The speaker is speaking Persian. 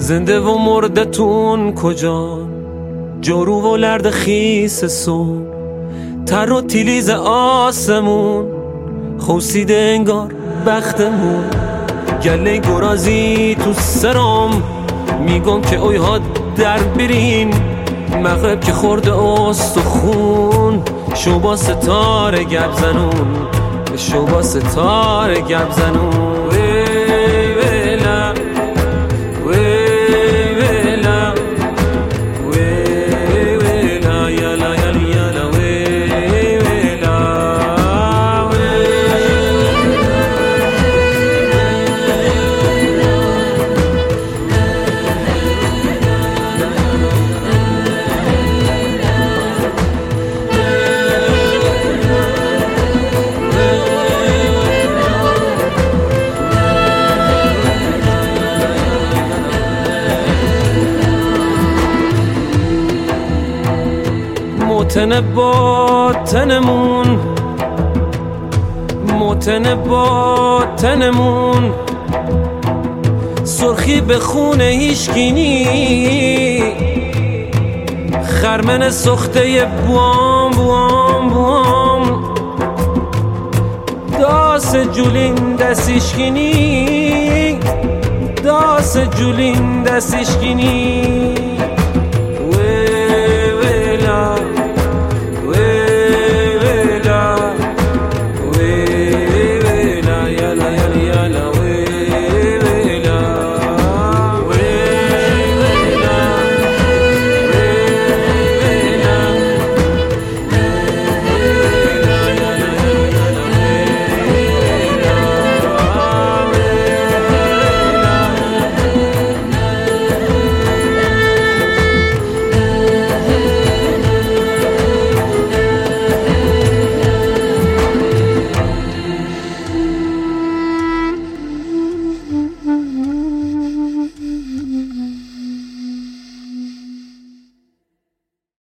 زنده و مردتون کجا؟ جارو و لرد خیس صبح، تر و تیلیز آسمون، خوسیده انگار بختمون. گله گرازی تو سرام میگم که اوی ها در برین، مغرب که خورده استخون، شو با ستاره گپ زنون، شو با ستاره گپ زنون. موتن باطنمون، موتن باطنمون، سرخی به خون هیشگینی، خرمن سخته بوام بوام بوام، داس جولین دستیشگینی، داس جولین دستیشگینی. ویلا